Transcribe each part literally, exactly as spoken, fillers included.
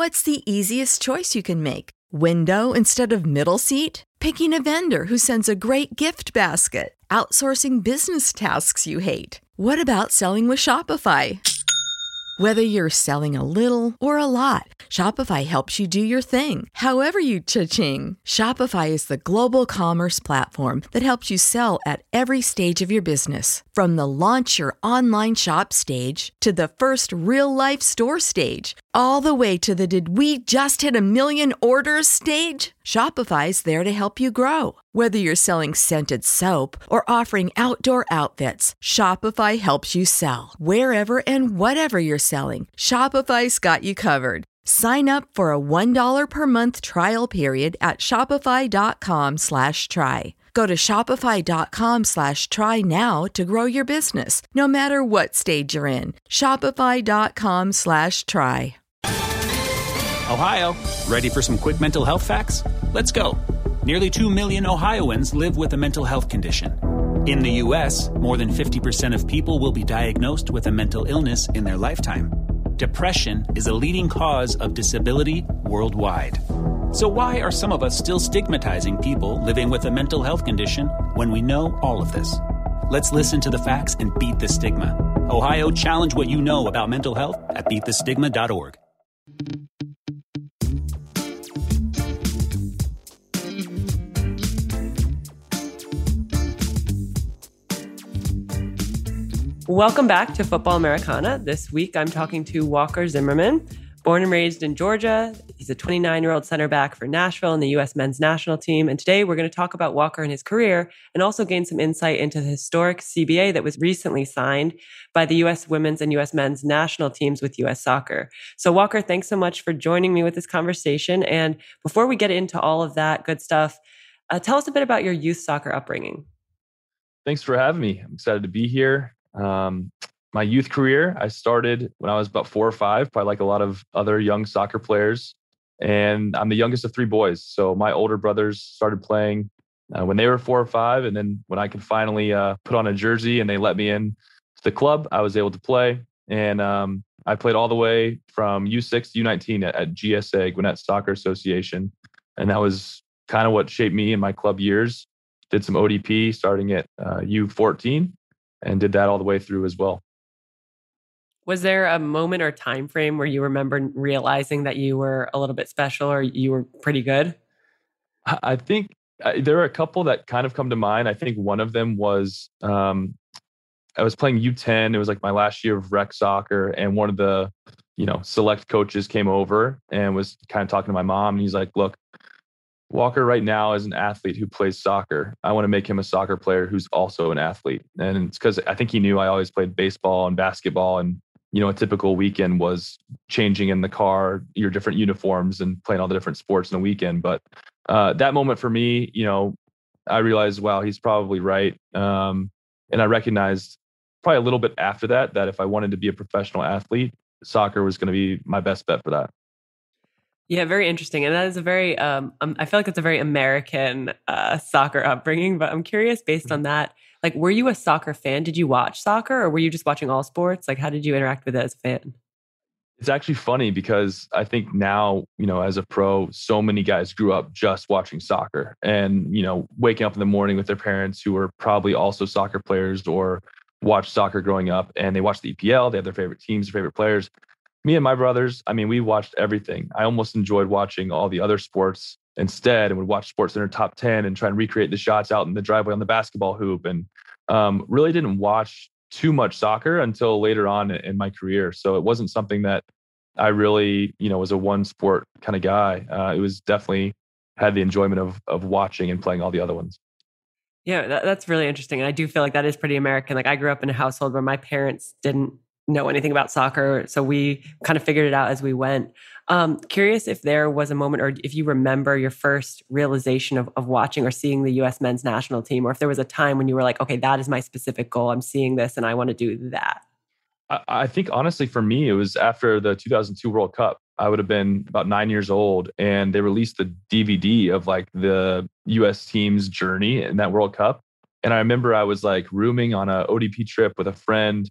What's the easiest choice you can make? Window instead of middle seat? Picking a vendor who sends a great gift basket? Outsourcing business tasks you hate? What about selling with Shopify? Whether you're selling a little or a lot, Shopify helps you do your thing, however you cha-ching. Shopify is the global commerce platform that helps you sell at every stage of your business. From the launch your online shop stage to the first real-life store stage, all the way to the did we just hit a million orders stage. Shopify's there to help you grow. Whether you're selling scented soap or offering outdoor outfits, Shopify helps you sell. Wherever and whatever you're selling, Shopify's got you covered. Sign up for a one dollar per month trial period at shopify.com slash try. Go to shopify.com slash try now to grow your business, no matter what stage you're in. Shopify.com slash try. Ohio, ready for some quick mental health facts? Let's go. Nearly two million Ohioans live with a mental health condition. In the U S, more than fifty percent of people will be diagnosed with a mental illness in their lifetime. Depression is a leading cause of disability worldwide. So why are some of us still stigmatizing people living with a mental health condition when we know all of this? Let's listen to the facts and beat the stigma. Ohio, challenge what you know about mental health at beat the stigma dot org. Welcome back to Football Americana. This week, I'm talking to Walker Zimmerman. Born and raised in Georgia, he's a twenty-nine-year-old center back for Nashville and the U S men's national team. And today, we're going to talk about Walker and his career and also gain some insight into the historic C B A that was recently signed by the U S women's and U S men's national teams with U S Soccer. So, Walker, thanks so much for joining me with this conversation. And before we get into all of that good stuff, uh, tell us a bit about your youth soccer upbringing. Thanks for having me. I'm excited to be here. Um, my youth career, I started when I was about four or five, probably like a lot of other young soccer players. And I'm the youngest of three boys. So my older brothers started playing uh, when they were four or five. And then when I could finally uh, put on a jersey and they let me in to the club, I was able to play. And um, I played all the way from U six to U nineteen at, at G S A, Gwinnett Soccer Association. And that was kind of what shaped me in my club years. Did some O D P starting at uh, U fourteen. And did that all the way through as well. Was there a moment or time frame where you remember realizing that you were a little bit special or you were pretty good? I think uh, there are a couple that kind of come to mind. I think one of them was um, I was playing U ten. It was like my last year of rec soccer, and one of the you know select coaches came over and was kind of talking to my mom. And he's like, "Look, Walker right now is an athlete who plays soccer. I want to make him a soccer player who's also an athlete." And it's because I think he knew I always played baseball and basketball. And, you know, a typical weekend was changing in the car, your different uniforms and playing all the different sports in the weekend. But uh, that moment for me, you know, I realized, wow, he's probably right. Um, and I recognized probably a little bit after that, that if I wanted to be a professional athlete, soccer was going to be my best bet for that. Yeah, very interesting. And that is a very, um, um, I feel like it's a very American uh, soccer upbringing, but I'm curious based on that, like, were you a soccer fan? Did you watch soccer or were you just watching all sports? Like, how did you interact with it as a fan? It's actually funny because I think now, you know, as a pro, so many guys grew up just watching soccer and, you know, waking up in the morning with their parents who were probably also soccer players or watched soccer growing up, and they watched the E P L. They have their favorite teams, their favorite players. Me and my brothers, I mean, we watched everything. I almost enjoyed watching all the other sports instead and would watch Sports Center Top ten and try and recreate the shots out in the driveway on the basketball hoop. And um, really didn't watch too much soccer until later on in my career. So it wasn't something that I really, you know, was a one sport kind of guy. Uh, it was definitely had the enjoyment of of watching and playing all the other ones. Yeah, that, that's really interesting. And I do feel like that is pretty American. Like, I grew up in a household where my parents didn't know anything about soccer. So we kind of figured it out as we went. Um, curious if there was a moment or if you remember your first realization of, of watching or seeing the U S men's national team, or if there was a time when you were like, okay, that is my specific goal. I'm seeing this and I want to do that. I, I think honestly, for me, it was after the two thousand two World Cup. I would have been about nine years old, and they released the D V D of like the U S team's journey in that World Cup. And I remember I was like rooming on a O D P trip with a friend.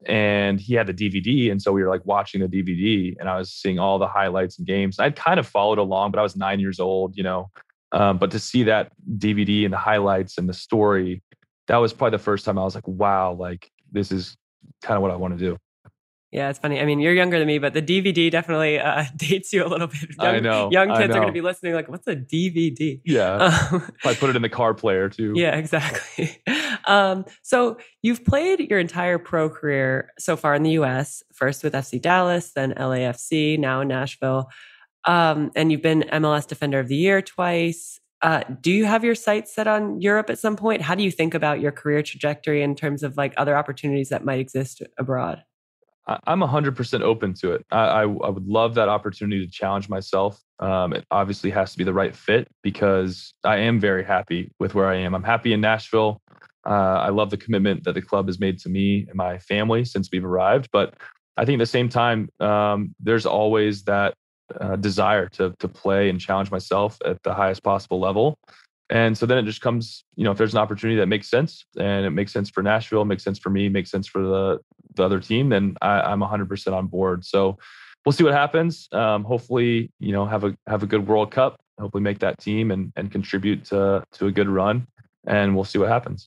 and he had the D V D. And so we were like watching the D V D and I was seeing all the highlights and games. I'd kind of followed along, but I was nine years old, you know. Um, but to see that D V D and the highlights and the story, that was probably the first time I was like, wow, like this is kind of what I want to do. Yeah, it's funny. I mean, you're younger than me, but the D V D definitely uh, dates you a little bit. Young, I know. Young kids I know. are going to be listening like, what's a D V D? Yeah. Um, I put it in the car player too. Yeah, exactly. Um, so you've played your entire pro career so far in the U S, first with F C Dallas, then L A F C, now in Nashville. Um, and you've been M L S Defender of the Year twice. Uh, do you have your sights set on Europe at some point? How do you think about your career trajectory in terms of like other opportunities that might exist abroad? I'm one hundred percent open to it. I, I, I would love that opportunity to challenge myself. Um, it obviously has to be the right fit because I am very happy with where I am. I'm happy in Nashville. Uh, I love the commitment that the club has made to me and my family since we've arrived. But I think at the same time, um, there's always that uh, desire to to play and challenge myself at the highest possible level. And so then it just comes, you know, if there's an opportunity that makes sense and it makes sense for Nashville, makes sense for me, makes sense for the the other team, then I, I'm one hundred percent on board. So we'll see what happens. Um, hopefully, you know, have a have a good World Cup. Hopefully, make that team and and contribute to to a good run. And we'll see what happens.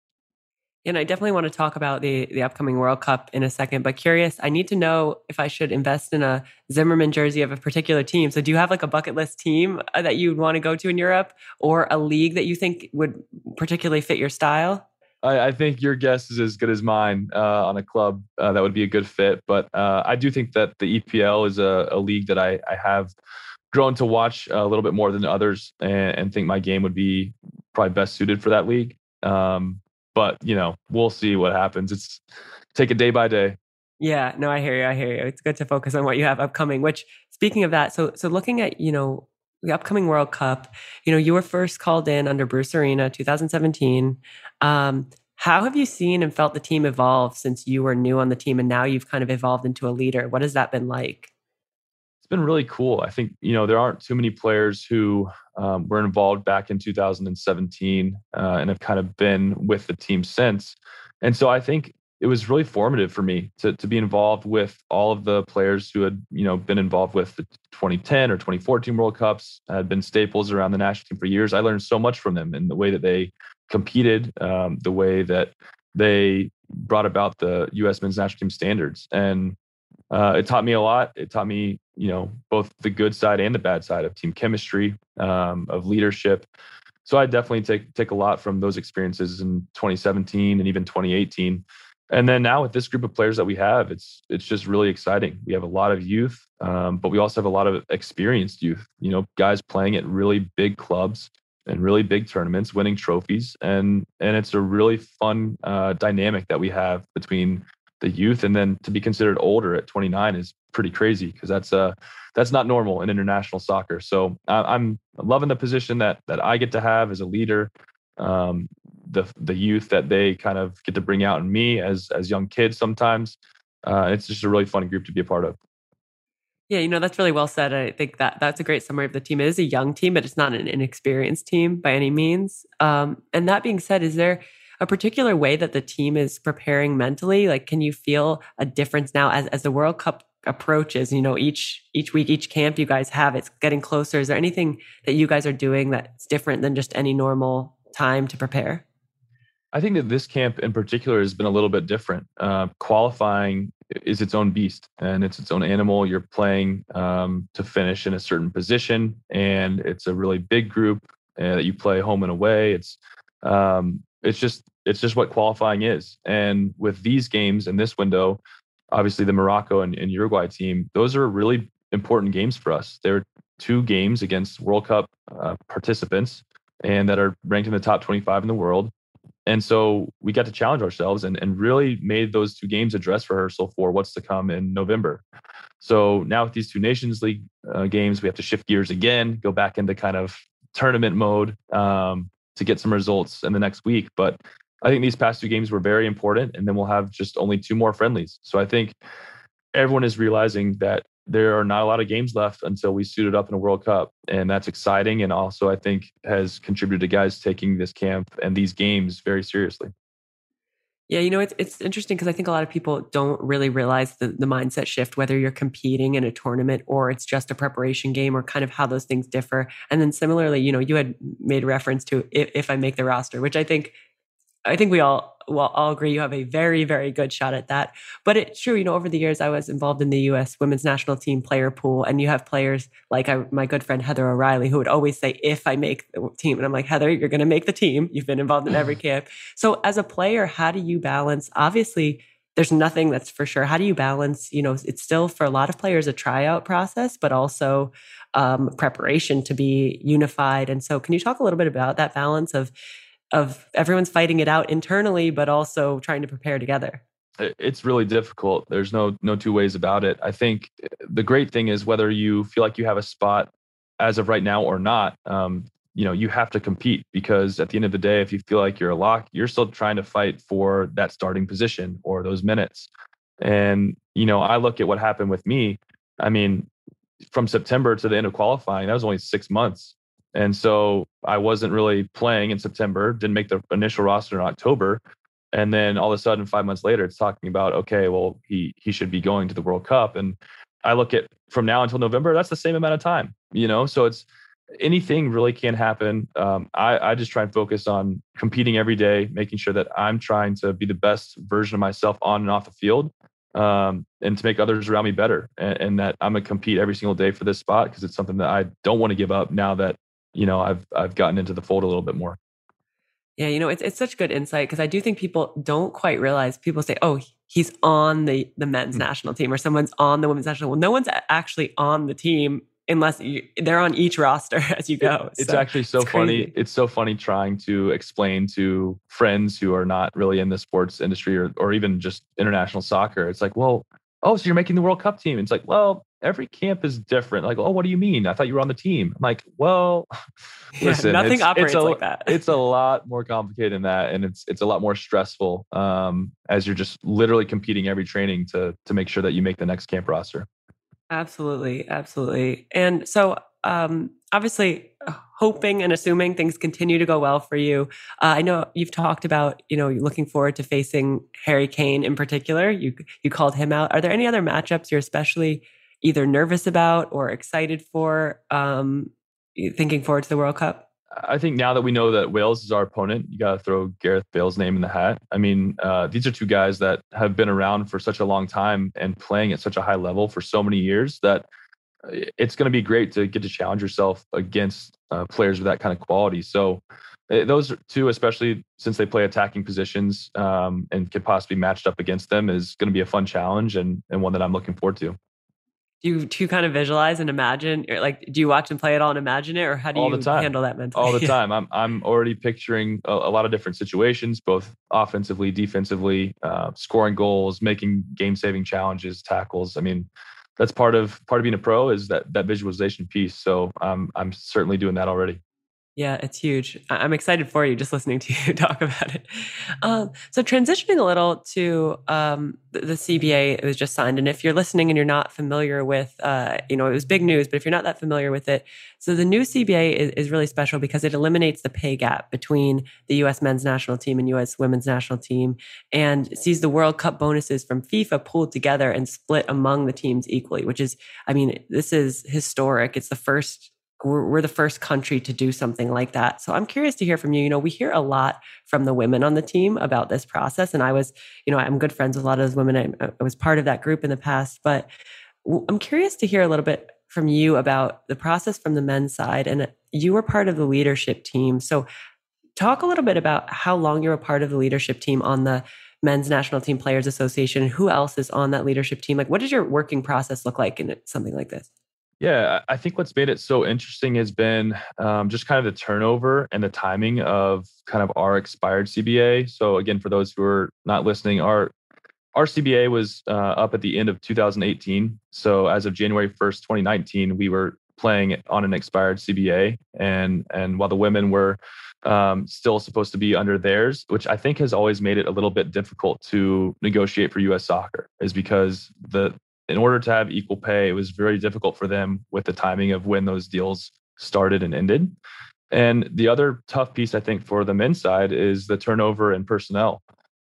And I definitely want to talk about the the upcoming World Cup in a second, but curious, I need to know if I should invest in a Zimmerman jersey of a particular team. So do you have like a bucket list team that you'd want to go to in Europe or a league that you think would particularly fit your style? I, I think your guess is as good as mine uh, on a club uh, that would be a good fit. But uh, I do think that the E P L is a, a league that I, I have grown to watch a little bit more than others and, and think my game would be probably best suited for that league. Um, But, you know, we'll see what happens. It's take it day by day. Yeah, no, I hear you. I hear you. It's good to focus on what you have upcoming, which speaking of that, so so looking at, you know, the upcoming World Cup, you know, you were first called in under Bruce Arena, two thousand seventeen. Um, how have you seen and felt the team evolve since you were new on the team and now you've kind of evolved into a leader? What has that been like? It's been really cool. I think, you know, there aren't too many players who um, were involved back in two thousand seventeen uh, and have kind of been with the team since. And so I think it was really formative for me to to be involved with all of the players who had, you know, been involved with the twenty ten or twenty fourteen World Cups, had been staples around the national team for years. I learned so much from them in the way that they competed, um, the way that they brought about the U S men's national team standards. And Uh, it taught me a lot. It taught me, you know, both the good side and the bad side of team chemistry, um, of leadership. So I definitely take take a lot from those experiences in twenty seventeen and even twenty eighteen. And then now with this group of players that we have, it's it's just really exciting. We have a lot of youth, um, but we also have a lot of experienced youth. You know, guys playing at really big clubs and really big tournaments, winning trophies, and and it's a really fun uh, dynamic that we have between the youth, and then to be considered older at twenty-nine is pretty crazy because that's uh that's not normal in international soccer. So uh, I'm loving the position that that I get to have as a leader. Um, the the youth that they kind of get to bring out in me as as young kids sometimes. Uh, it's just a really fun group to be a part of. Yeah, you know, that's really well said. I think that that's a great summary of the team. It is a young team, but it's not an inexperienced team by any means. Um, and that being said, is there a particular way that the team is preparing mentally? Like, can you feel a difference now as, as the World Cup approaches? You know, each each week, each camp you guys have, it's getting closer. Is there anything that you guys are doing that's different than just any normal time to prepare? I think that this camp in particular has been a little bit different. Uh, qualifying is its own beast and it's its own animal. You're playing um, to finish in a certain position, and it's a really big group uh, that you play home and away. It's um, it's just it's just what qualifying is. And with these games in this window, obviously the Morocco and, and Uruguay team, those are really important games for us. They're two games against World Cup uh, participants and that are ranked in the top twenty-five in the world. And so we got to challenge ourselves and, and really made those two games a dress rehearsal for what's to come in November. So now with these two Nations League uh, games, we have to shift gears again, go back into kind of tournament mode um, to get some results in the next week. But I think these past two games were very important, and then we'll have just only two more friendlies. So I think everyone is realizing that there are not a lot of games left until we suit it up in a World Cup. And that's exciting. And also, I think, has contributed to guys taking this camp and these games very seriously. Yeah, you know, it's it's interesting because I think a lot of people don't really realize the, the mindset shift, whether you're competing in a tournament or it's just a preparation game, or kind of how those things differ. And then similarly, you know, you had made reference to if, if I make the roster, which I think I think we all well all agree you have a very, very good shot at that. But it's true, you know, over the years I was involved in the U S women's national team player pool, and you have players like I, my good friend Heather O'Reilly, who would always say, if I make the team. And I'm like, Heather, you're going to make the team. You've been involved in every camp. So as a player, how do you balance? Obviously, there's nothing that's for sure. How do you balance, you know, it's still for a lot of players a tryout process, but also um, preparation to be unified. And so can you talk a little bit about that balance of of everyone's fighting it out internally, but also trying to prepare together? It's really difficult. There's no no two ways about it. I think the great thing is whether you feel like you have a spot as of right now or not, um, you know, you have to compete, because at the end of the day, if you feel like you're a lock, you're still trying to fight for that starting position or those minutes. And, you know, I look at what happened with me. I mean, from September to the end of qualifying, that was only six months. And so I wasn't really playing in September, didn't make the initial roster in October. And then all of a sudden, five months later, it's talking about, okay, well, he he should be going to the World Cup. And I look at from now until November, that's the same amount of time, you know? So it's anything really can happen. Um, I, I just try and focus on competing every day, making sure that I'm trying to be the best version of myself on and off the field, um, and to make others around me better. And, and that I'm going to compete every single day for this spot, because it's something that I don't want to give up now that, you know, I've I've gotten into the fold a little bit more. Yeah, you know, it's it's such good insight, because I do think people don't quite realize. People say, "Oh, he's on the the men's mm-hmm. national team," or someone's on the women's national. Well, no one's actually on the team unless you, they're on each roster as you go. It, it's so, actually so it's funny. Crazy. It's so funny trying to explain to friends who are not really in the sports industry, or or even just international soccer. It's like, well, oh, so you're making the World Cup team? It's like, well, every camp is different. Like, oh, what do you mean? I thought you were on the team. I'm like, well, listen, yeah, nothing it's, operates it's a, like that. It's a lot more complicated than that. And it's it's a lot more stressful, um, as you're just literally competing every training to to make sure that you make the next camp roster. Absolutely. Absolutely. And so um, obviously hoping and assuming things continue to go well for you. Uh, I know you've talked about, you know, looking forward to facing Harry Kane in particular. You you called him out. Are there any other matchups you're especially either nervous about or excited for, um, thinking forward to the World Cup? I think now that we know that Wales is our opponent, you got to throw Gareth Bale's name in the hat. I mean, uh, these are two guys that have been around for such a long time and playing at such a high level for so many years that it's going to be great to get to challenge yourself against uh, players with that kind of quality. So those two, especially since they play attacking positions, um, and could possibly be matched up against them, is going to be a fun challenge, and, and one that I'm looking forward to. Do you, do you kind of visualize and imagine, or like, do you watch them play it all and imagine it, or how do all you the time. handle that mentally? All the time. I'm I'm already picturing a, a lot of different situations, both offensively, defensively, uh, scoring goals, making game-saving challenges, tackles. I mean, that's part of part of being a pro, is that that visualization piece. So um, I'm certainly doing that already. Yeah, it's huge. I'm excited for you just listening to you talk about it. Um, so transitioning a little to um, the, the C B A, it was just signed. And if you're listening and you're not familiar with, uh, you know, it was big news, but if you're not that familiar with it, so the new C B A is, is really special because it eliminates the pay gap between the U S men's national team and U S women's national team, and sees the World Cup bonuses from FIFA pooled together and split among the teams equally, which is, I mean, this is historic. It's the first We're, we're the first country to do something like that. So I'm curious to hear from you. You know, we hear a lot from the women on the team about this process. And I was, you know, I'm good friends with a lot of those women. I, I was part of that group in the past, but I'm curious to hear a little bit from you about the process from the men's side. And you were part of the leadership team. So talk a little bit about how long you're a part of the leadership team on the Men's National Team Players Association. Who else is on that leadership team? Like, what does your working process look like in something like this? Yeah, I think what's made it so interesting has been um, just kind of the turnover and the timing of kind of our expired C B A. So again, for those who are not listening, our our C B A was uh, up at the end of two thousand eighteen. So as of January first, twenty nineteen, we were playing on an expired C B A. And, and while the women were um, still supposed to be under theirs, which I think has always made it a little bit difficult to negotiate for U S soccer, is because the in order to have equal pay, it was very difficult for them with the timing of when those deals started and ended. And the other tough piece, I think, for the men's side is the turnover in personnel.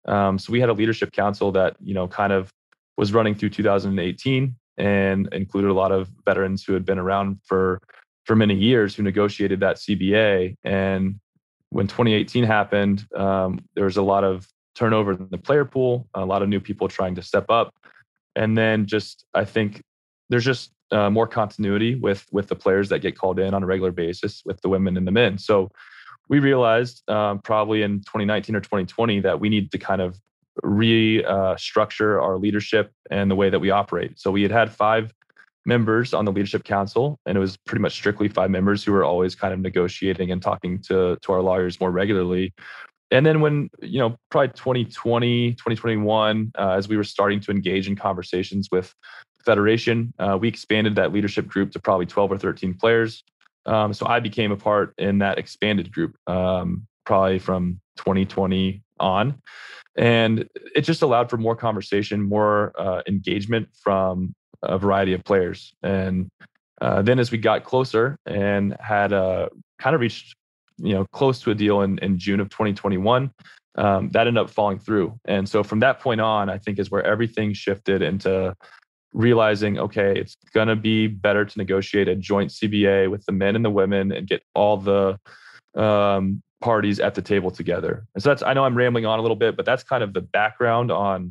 Um, so we had a leadership council that, you know, kind of was running through two thousand eighteen and included a lot of veterans who had been around for for many years who negotiated that C B A. And when twenty eighteen happened, um, there was a lot of turnover in the player pool, a lot of new people trying to step up. And then just, I think there's just uh, more continuity with with the players that get called in on a regular basis with the women and the men. So we realized um, probably in twenty nineteen or twenty twenty that we need to kind of restructure uh, our leadership and the way that we operate. So we had had five members on the leadership council, and it was pretty much strictly five members who were always kind of negotiating and talking to, to our lawyers more regularly. And then when, you know, probably twenty twenty, twenty twenty-one, uh, as we were starting to engage in conversations with Federation, uh, we expanded that leadership group to probably twelve or thirteen players. Um, so I became a part in that expanded group, um, probably from twenty twenty on. And it just allowed for more conversation, more uh, engagement from a variety of players. And uh, then as we got closer and had uh, kind of reached, you know, close to a deal in, in June of twenty twenty-one, um, that ended up falling through. And so from that point on, I think is where everything shifted into realizing, okay, it's going to be better to negotiate a joint C B A with the men and the women and get all the um, parties at the table together. And so that's, I know I'm rambling on a little bit, but that's kind of the background on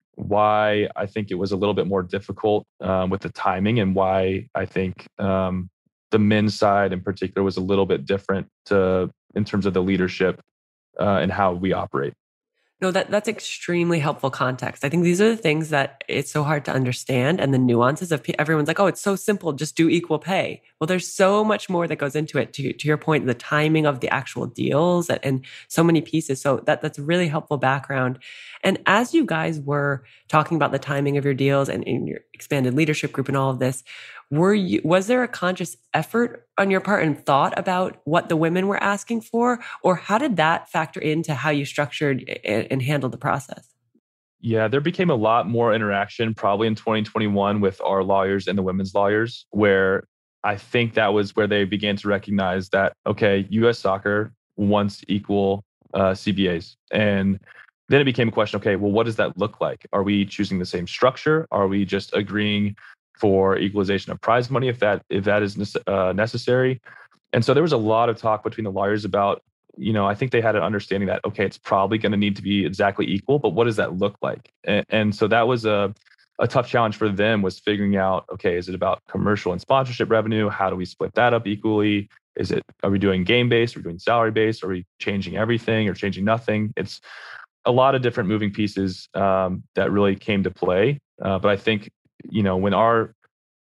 why I think it was a little bit more difficult um, with the timing, and why I think um, the men's side in particular was a little bit different to, in terms of the leadership uh, and how we operate. No, that that's extremely helpful context. I think these are the things that it's so hard to understand, and the nuances of everyone's like, oh, it's so simple, just do equal pay. Well, there's so much more that goes into it. To to your point, the timing of the actual deals and, and so many pieces. So that that's really helpful background. And as you guys were talking about the timing of your deals and in your expanded leadership group and all of this, were you, was there a conscious effort on your part and thought about what the women were asking for? Or how did that factor into how you structured and handled the process? Yeah, there became a lot more interaction probably in twenty twenty-one with our lawyers and the women's lawyers, where I think that was where they began to recognize that, okay, U S Soccer wants equal uh, C B As. And then it became a question, okay, well, what does that look like? Are we choosing the same structure? Are we just agreeing for equalization of prize money if that if that is uh, necessary? And so there was a lot of talk between the lawyers about, you know, I think they had an understanding that, okay, it's probably going to need to be exactly equal, but what does that look like? And, and so that was a, a tough challenge for them, was figuring out, okay, is it about commercial and sponsorship revenue? How do we split that up equally? Is it, are we doing game-based? Are we doing salary-based? Are we changing everything or changing nothing? It's a lot of different moving pieces um, that really came to play. Uh, but I think, you know, when our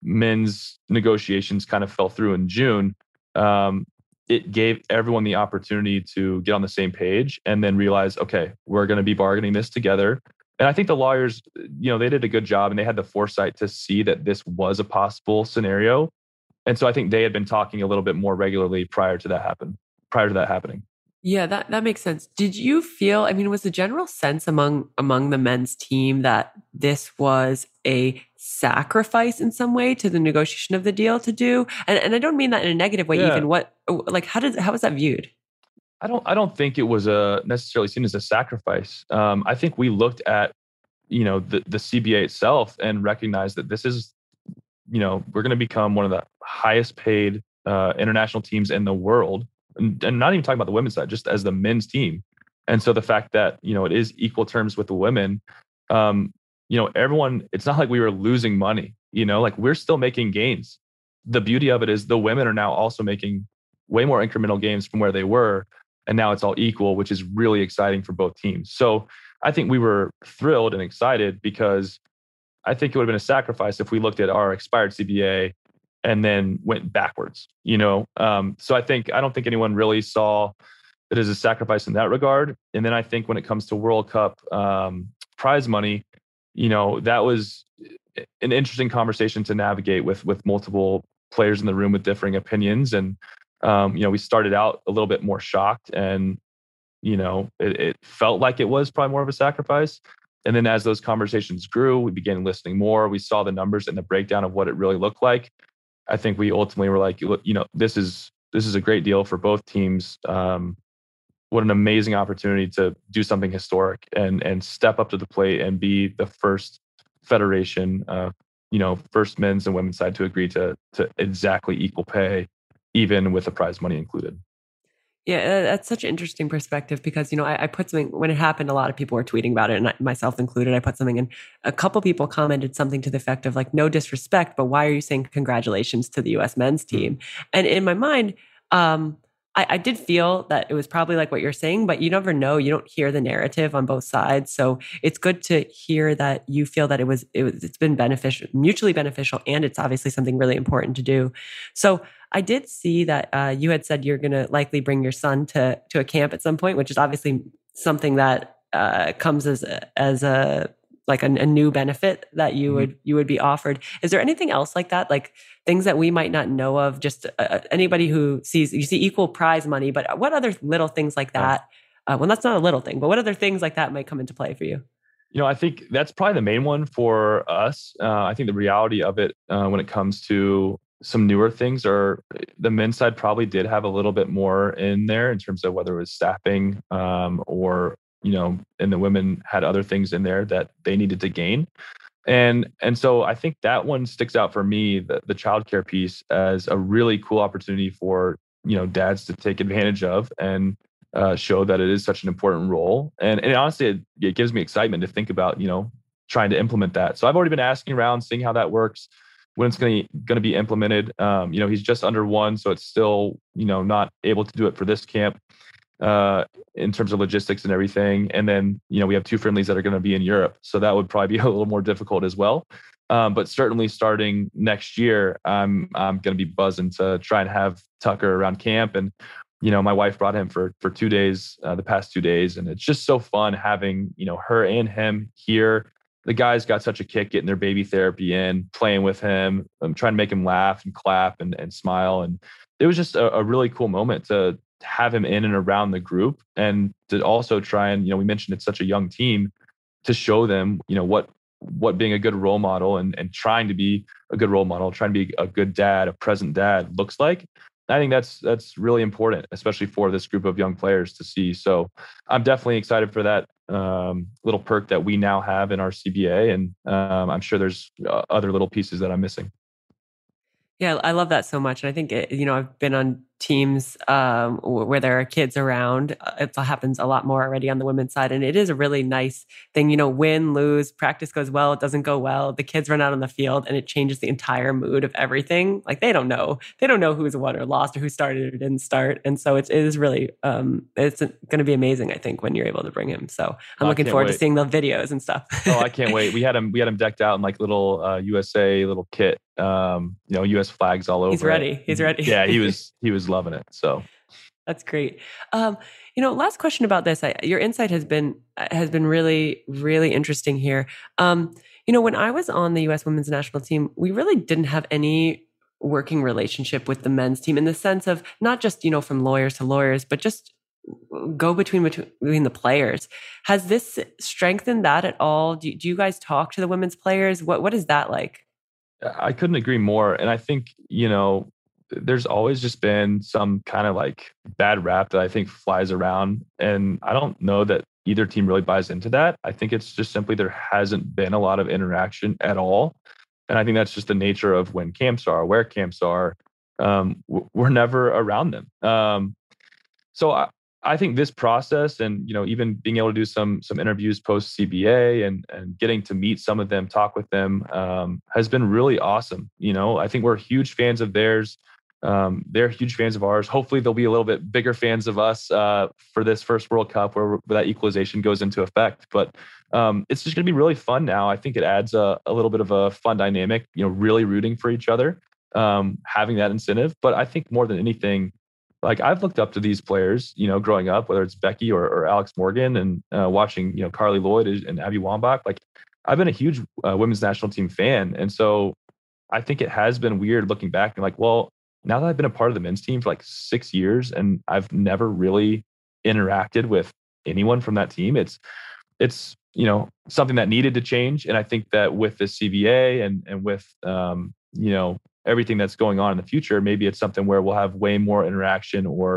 men's negotiations kind of fell through in June, um, it gave everyone the opportunity to get on the same page and then realize, okay, we're going to be bargaining this together. And I think the lawyers, you know, they did a good job, and they had the foresight to see that this was a possible scenario. And so I think they had been talking a little bit more regularly prior to that happen, prior to that happening. Yeah, that, that makes sense. Did you feel, I mean, was the general sense among among the men's team that this was a sacrifice in some way to the negotiation of the deal to do? And and I don't mean that in a negative way, yeah. even. What, like, how did how was that viewed? I don't I don't think it was a necessarily seen as a sacrifice. Um, I think we looked at, you know, the, the C B A itself and recognized that this is, you know, we're going to become one of the highest paid uh, international teams in the world. And, and not even talking about the women's side, just as the men's team. And so the fact that, you know, it is equal terms with the women, um, you know, everyone, it's not like we were losing money, you know, like we're still making gains. The beauty of it is the women are now also making way more incremental gains from where they were. And now it's all equal, which is really exciting for both teams. So I think we were thrilled and excited, because I think it would have been a sacrifice if we looked at our expired C B A and then went backwards, you know? Um, so I think, I don't think anyone really saw it as a sacrifice in that regard. And then I think when it comes to World Cup um, prize money, you know, that was an interesting conversation to navigate with, with multiple players in the room with differing opinions. And, um, you know, we started out a little bit more shocked, and, you know, it, it felt like it was probably more of a sacrifice. And then as those conversations grew, we began listening more. We saw the numbers and the breakdown of what it really looked like. I think we ultimately were like, you know, this is this is a great deal for both teams. Um, what an amazing opportunity to do something historic and and step up to the plate and be the first federation, uh, you know, first men's and women's side to agree to to exactly equal pay, even with the prize money included. Yeah, that's such an interesting perspective because, you know, I, I put something, when it happened, a lot of people were tweeting about it, and I, myself included. I put something, and a couple people commented something to the effect of like, no disrespect, but why are you saying congratulations to the U S men's team? Mm-hmm. And in my mind, um, I, I did feel that it was probably like what you're saying, but you never know. You don't hear the narrative on both sides. So it's good to hear that you feel that it was, it was it's been beneficial, mutually beneficial, and it's obviously something really important to do. So I did see that uh, you had said you're going to likely bring your son to to a camp at some point, which is obviously something that uh, comes as a, as a like a, a new benefit that you mm-hmm. would you would be offered. Is there anything else like that, like things that we might not know of? Just uh, anybody who sees, you see equal prize money, but what other little things like that? Uh, well, that's not a little thing, but what other things like that might come into play for you? You know, I think that's probably the main one for us. Uh, I think the reality of it uh, when it comes to some newer things are the men's side probably did have a little bit more in there in terms of whether it was staffing um, or, you know, and the women had other things in there that they needed to gain. And and so I think that one sticks out for me, the, the childcare piece, as a really cool opportunity for, you know, dads to take advantage of and uh, show that it is such an important role. And, and honestly, it, it gives me excitement to think about, you know, trying to implement that. So I've already been asking around, seeing how that works, when it's going to going to be implemented. Um, you know, he's just under one, so it's still, you know, not able to do it for this camp uh, in terms of logistics and everything. And then, you know, we have two friendlies that are going to be in Europe, so that would probably be a little more difficult as well. Um, but certainly starting next year, I'm I'm going to be buzzing to try and have Tucker around camp. And, you know, my wife brought him for for two days, uh, the past two days, and it's just so fun having, you know, her and him here. The guys got such a kick getting their baby therapy in, playing with him, um, trying to make him laugh and clap and, and smile. And it was just a, a really cool moment to have him in and around the group, and to also try and, you know, we mentioned it's such a young team, to show them, you know, what what being a good role model and, and trying to be a good role model, trying to be a good dad, a present dad looks like. I think that's that's really important, especially for this group of young players to see. So I'm definitely excited for that um, little perk that we now have in our C B A. And um, I'm sure there's uh, other little pieces that I'm missing. Yeah, I love that so much. And I think, it, you know, I've been on teams um, where there are kids around. It happens a lot more already on the women's side. And it is a really nice thing, you know, win, lose, practice goes well, it doesn't go well. The kids run out on the field and it changes the entire mood of everything. Like they don't know. They don't know who's won or lost or who started or didn't start. And so it's, it is really, um, it's going to be amazing, I think, when you're able to bring him. So I'm oh, looking forward wait. to seeing the videos and stuff. Oh, I can't wait. We had him, we had him decked out in like little uh, U S A little kit. Um, you know, U S flags all over. He's ready. It. He's ready. Yeah, he was, he was loving it. So that's great. Um, you know, last question about this. I, your insight has been, has been really, really interesting here. Um, you know, when I was on the U S women's national team, we really didn't have any working relationship with the men's team in the sense of not just, you know, from lawyers to lawyers, but just go between, between the players. Has this strengthened that at all? Do, do you guys talk to the women's players? What, what is that like? I couldn't agree more. And I think, you know, there's always just been some kind of like bad rap that I think flies around. And I don't know that either team really buys into that. I think it's just simply there hasn't been a lot of interaction at all. And I think that's just the nature of when camps are, where camps are. Um, we're never around them. Um, so I, I think this process, and, you know, even being able to do some some interviews post C B A and and getting to meet some of them, talk with them, um, has been really awesome. You know, I think we're huge fans of theirs. Um, they're huge fans of ours. Hopefully, they'll be a little bit bigger fans of us uh, for this first World Cup, where, where that equalization goes into effect. But um, it's just going to be really fun now. I think it adds a, a little bit of a fun dynamic. You know, really rooting for each other, um, having that incentive. But I think more than anything, like I've looked up to these players, you know, growing up, whether it's Becky or, or Alex Morgan, and uh, watching, you know, Carly Lloyd and Abby Wambach. Like I've been a huge uh, women's national team fan. And so I think it has been weird looking back and like, well, now that I've been a part of the men's team for like six years and I've never really interacted with anyone from that team, it's, it's, you know, something that needed to change. And I think that with the C B A and, and with, um, you know, everything that's going on in the future, maybe it's something where we'll have way more interaction, or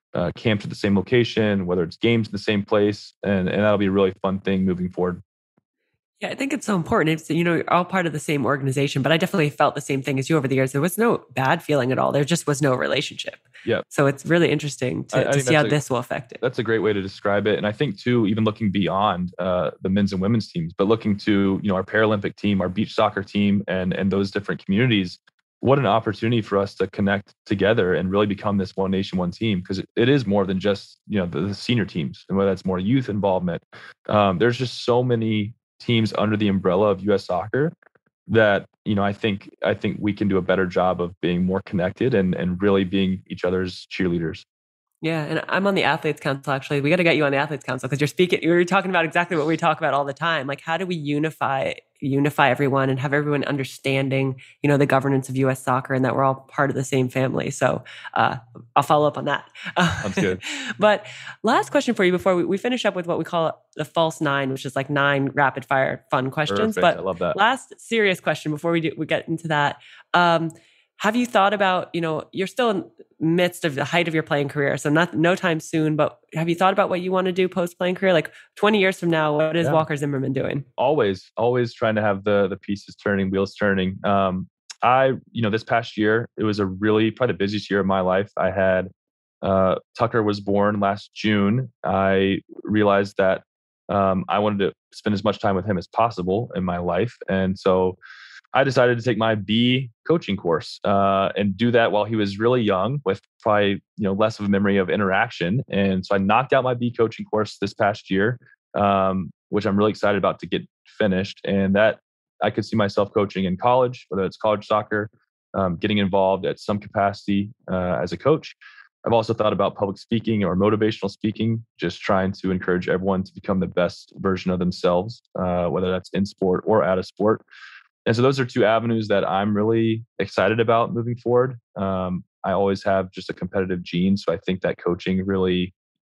uh, camped at the same location, whether it's games in the same place, and and that'll be a really fun thing moving forward. Yeah, I think it's so important. It's, you know, you're all part of the same organization, but I definitely felt the same thing as you over the years. There was no bad feeling at all. There just was no relationship. Yeah. So it's really interesting to, I, I to see how a, this will affect it. That's a great way to describe it. And I think too, even looking beyond uh, the men's and women's teams, but looking to, you know, our Paralympic team, our beach soccer team, and and those different communities, what an opportunity for us to connect together and really become this one nation, one team. Because it, it is more than just, you know, the, the senior teams, and whether that's more youth involvement. Um, there's just so many teams under the umbrella of U S Soccer that, you know, I think I think we can do a better job of being more connected and and really being each other's cheerleaders. Yeah, and I'm on the Athletes Council, actually. We got to get you on the Athletes Council because you're speaking, you're talking about exactly what we talk about all the time. Like, how do we unify unify everyone and have everyone understanding, you know, the governance of U S Soccer and that we're all part of the same family? So uh, I'll follow up on that. Sounds good. But last question for you before we, we finish up with what we call the false nine, which is like nine rapid fire fun questions. Perfect. But I love that. Last serious question before we do we get into that. Um, Have you thought about, you know, you're still in the midst of the height of your playing career, so not no time soon, but have you thought about what you want to do post-playing career? Like twenty years from now, what is yeah. Walker Zimmerman doing? Always, always trying to have the the pieces turning, wheels turning. Um, I, you know, this past year, it was a really, probably the busiest year of my life. I had, uh, Tucker was born last June. I realized that um, I wanted to spend as much time with him as possible in my life. And so I decided to take my B coaching course uh, and do that while he was really young with probably, you know, less of a memory of interaction. And so I knocked out my B coaching course this past year, um, which I'm really excited about to get finished. And that I could see myself coaching in college, whether it's college soccer, um, getting involved at some capacity uh, as a coach. I've also thought about public speaking or motivational speaking, just trying to encourage everyone to become the best version of themselves, uh, whether that's in sport or out of sport. And so those are two avenues that I'm really excited about moving forward. Um, I always have just a competitive gene. So I think that coaching really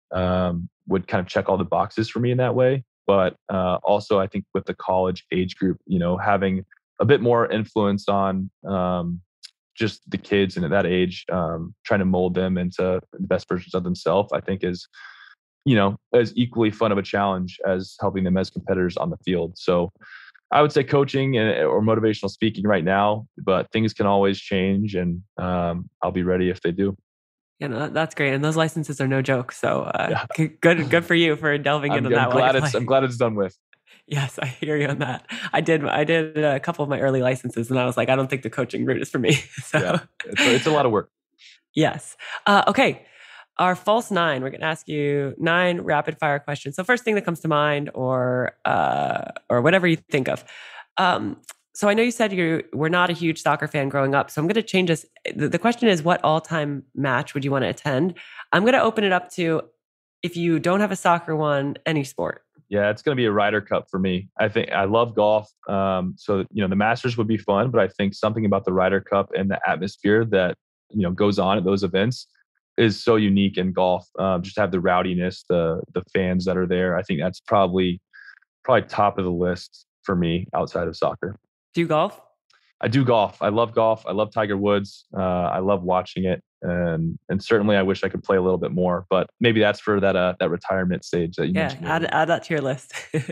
um, would kind of check all the boxes for me in that way. But uh, also I think with the college age group, you know, having a bit more influence on um, just the kids and at that age, um, trying to mold them into the best versions of themselves, I think is, you know, as equally fun of a challenge as helping them as competitors on the field. So I would say coaching and, or motivational speaking right now, but things can always change, and um, I'll be ready if they do. Yeah, no, that's great, and those licenses are no joke. So uh, yeah. good, good for you for delving I'm, into I'm that. Glad it's, I'm glad it's done with. Yes, I hear you on that. I did. I did a couple of my early licenses, and I was like, I don't think the coaching route is for me. So yeah, it's, it's a lot of work. Yes. Uh, okay. Our false nine, we're going to ask you nine rapid fire questions. So first thing that comes to mind, or uh, or whatever you think of. Um, so I know you said you were not a huge soccer fan growing up. So I'm going to change this. The, the question is, what all-time match would you want to attend? I'm going to open it up to, if you don't have a soccer one, any sport. Yeah, it's going to be a Ryder Cup for me. I think I love golf. Um, so, you know, the Masters would be fun, but I think something about the Ryder Cup and the atmosphere that, you know, goes on at those events is so unique in golf. Um, just to have the rowdiness, the the fans that are there. I think that's probably probably top of the list for me outside of soccer. Do you golf? I do golf. I love golf. I love Tiger Woods. Uh, I love watching it, and and certainly I wish I could play a little bit more. But maybe that's for that uh, that retirement stage that you yeah, mentioned. Yeah, add add that to your list.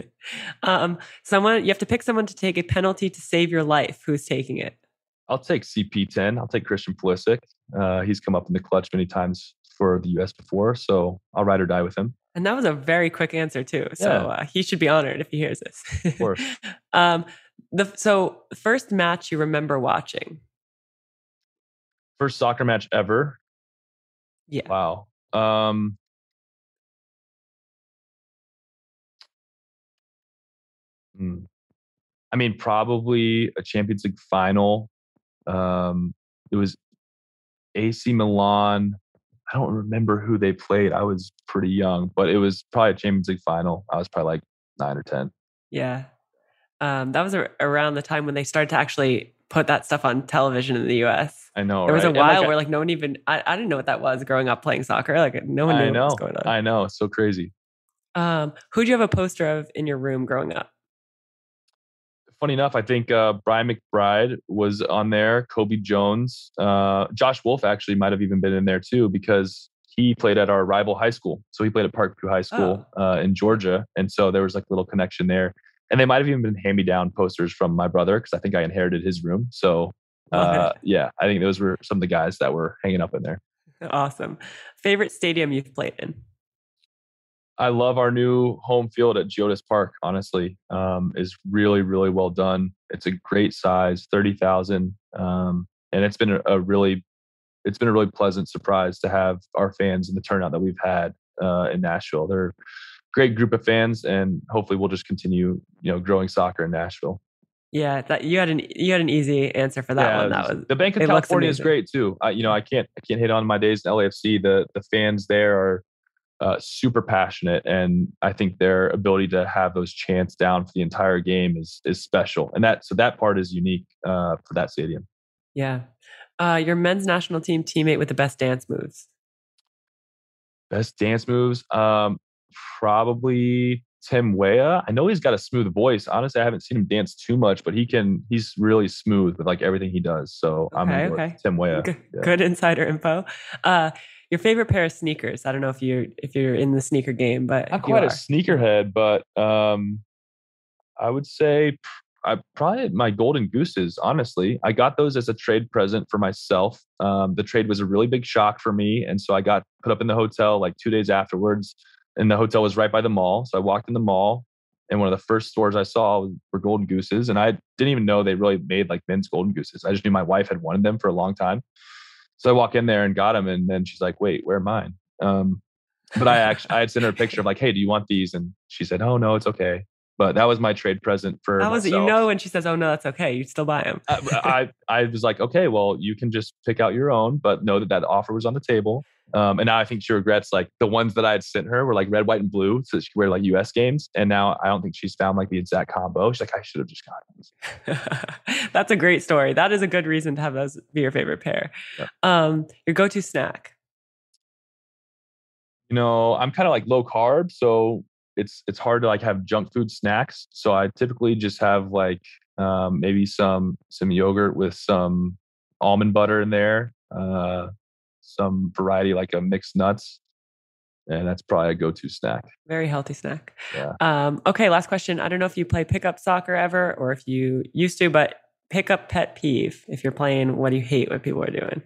um, someone you have to pick someone to take a penalty to save your life. Who's taking it? I'll take C P ten. I'll take Christian Pulisic. Uh, he's come up in the clutch many times for the U S before, so I'll ride or die with him. And that was a very quick answer too. So yeah. uh, he should be honored if he hears this. Of course. um, the so first match you remember watching? First soccer match ever. Yeah. Wow. Um, hmm. I mean, probably a Champions League final. Um, it was A C Milan. I don't remember who they played. I was pretty young, but it was probably a Champions League final. I was probably like nine or ten. Yeah. Um, that was a, around the time when they started to actually put that stuff on television in the U S. I know. There was right? a while like, where like no one even, I, I didn't know what that was growing up playing soccer. Like no one knew I know, what was going on. I know. It's so crazy. Um, who'd you have a poster of in your room growing up? Funny enough, I think uh, Brian McBride was on there. Kobe Jones, uh, Josh Wolf actually might have even been in there too, because he played at our rival high school. So he played at Parkview High School oh. uh, in Georgia. And so there was like a little connection there. And they might have even been hand-me-down posters from my brother because I think I inherited his room. So uh, yeah, I think those were some of the guys that were hanging up in there. Awesome. Favorite stadium you've played in? I love our new home field at Geodis Park, honestly. Um, is really, really well done. It's a great size, thirty thousand. Um, and it's been a, a really, it's been a really pleasant surprise to have our fans and the turnout that we've had uh, in Nashville. They're a great group of fans, and hopefully we'll just continue, you know, growing soccer in Nashville. Yeah, that you had an you had an easy answer for that yeah, one. That was the Bank of California is great too. I, you know, I can't I can't hit on my days in L A F C. The the fans there are uh, super passionate, and I think their ability to have those chants down for the entire game is is special. And that so that part is unique uh, for that stadium. Yeah, uh, your men's national team teammate with the best dance moves. Best dance moves, um, probably Tim Weah. I know he's got a smooth voice. Honestly, I haven't seen him dance too much, but he can. He's really smooth with like everything he does. So okay, I'm gonna go okay. with Tim Weah. Good, yeah. good insider info. Uh, your favorite pair of sneakers? I don't know if you if you're in the sneaker game, but not quite a sneakerhead, but um, I would say I probably my Golden Gooses. Honestly, I got those as a trade present for myself. Um, the trade was a really big shock for me, and so I got put up in the hotel like two days afterwards. And the hotel was right by the mall. So I walked in the mall, and one of the first stores I saw were Golden Gooses. And I didn't even know they really made like men's Golden Gooses. I just knew my wife had wanted them for a long time. So I walk in there and got them. And then she's like, wait, where are mine? Um, but I actually, I had sent her a picture of like, hey, do you want these? And she said, oh, no, it's okay. But that was my trade present for How was myself. it? You know, when she says, oh, no, that's okay, you still buy them. I, I, I was like, okay, well, you can just pick out your own, but know that that offer was on the table. Um, and now I think she regrets like the ones that I had sent her were like red, white, and blue. So she could wear like U S games. And now I don't think she's found like the exact combo. She's like, I should have just gotten those. That's a great story. That is a good reason to have those be your favorite pair. Yeah. Um, your go-to snack? You know, I'm kind of like low carb. So it's, it's hard to like have junk food snacks. So I typically just have like um, maybe some, some yogurt with some almond butter in there. Uh, some variety like a mixed nuts, and that's probably a go-to snack. Very healthy snack. Yeah. Um, okay, last question. I don't know if you play pickup soccer ever or if you used to, but pickup pet peeve. If you're playing, what do you hate what people are doing?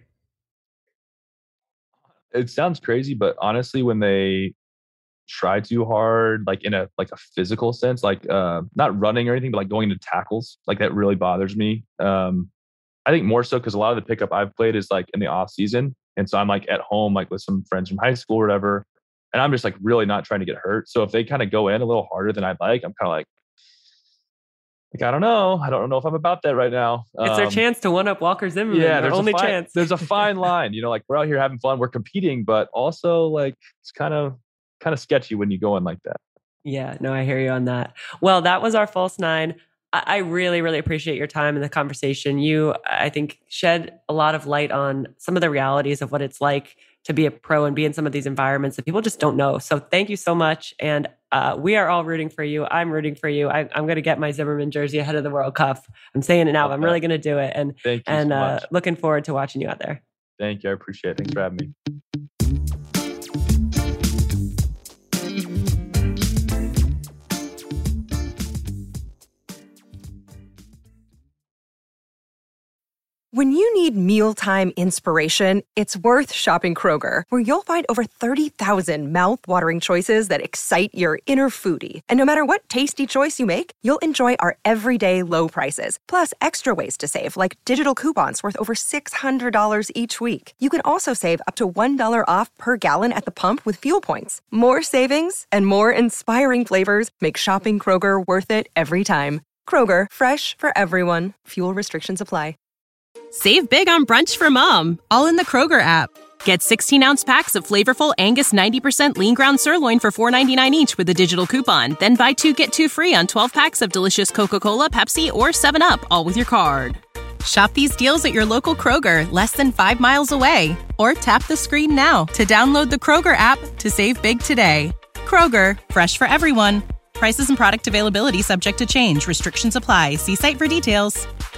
It sounds crazy, but honestly, when they try too hard, like in a like a physical sense, like uh, not running or anything, but like going into tackles, like that really bothers me. Um, I think more so because a lot of the pickup I've played is like in the off season. And so I'm like at home, like with some friends from high school or whatever. And I'm just like really not trying to get hurt. So if they kind of go in a little harder than I'd like, I'm kind of like, like, I don't know. I don't know if I'm about that right now. It's um, their chance to one up Walker Zimmerman. Yeah, there's their only a fine, chance. There's a fine line, you know, like we're out here having fun. We're competing, but also like it's kind of, kind of sketchy when you go in like that. Yeah, no, I hear you on that. Well, that was our False Nine. I really, really appreciate your time in the conversation. You, I think, shed a lot of light on some of the realities of what it's like to be a pro and be in some of these environments that people just don't know. So thank you so much. And uh, we are all rooting for you. I'm rooting for you. I, I'm going to get my Zimmerman jersey ahead of the World Cup. I'm saying it now. Okay. I'm really going to do it. And, thank you and so uh, much. Looking forward to watching you out there. Thank you. I appreciate it. Thanks for having me. When you need mealtime inspiration, it's worth shopping Kroger, where you'll find over thirty thousand mouth-watering choices that excite your inner foodie. And no matter what tasty choice you make, you'll enjoy our everyday low prices, plus extra ways to save, like digital coupons worth over six hundred dollars each week. You can also save up to one dollar off per gallon at the pump with fuel points. More savings and more inspiring flavors make shopping Kroger worth it every time. Kroger, fresh for everyone. Fuel restrictions apply. Save big on brunch for mom, all in the Kroger app. Get sixteen-ounce packs of flavorful Angus ninety percent lean ground sirloin for four ninety-nine each with a digital coupon. Then buy two, get two free on twelve packs of delicious Coca-Cola, Pepsi, or seven up, all with your card. Shop these deals at your local Kroger, less than five miles away. Or tap the screen now to download the Kroger app to save big today. Kroger, fresh for everyone. Prices and product availability subject to change. Restrictions apply. See site for details.